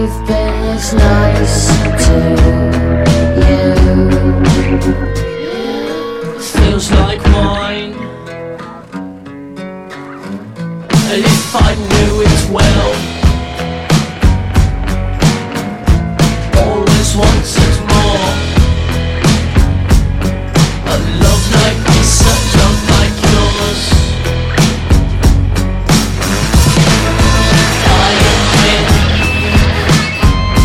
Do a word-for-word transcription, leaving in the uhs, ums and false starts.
You've been as nice to you. Feels like one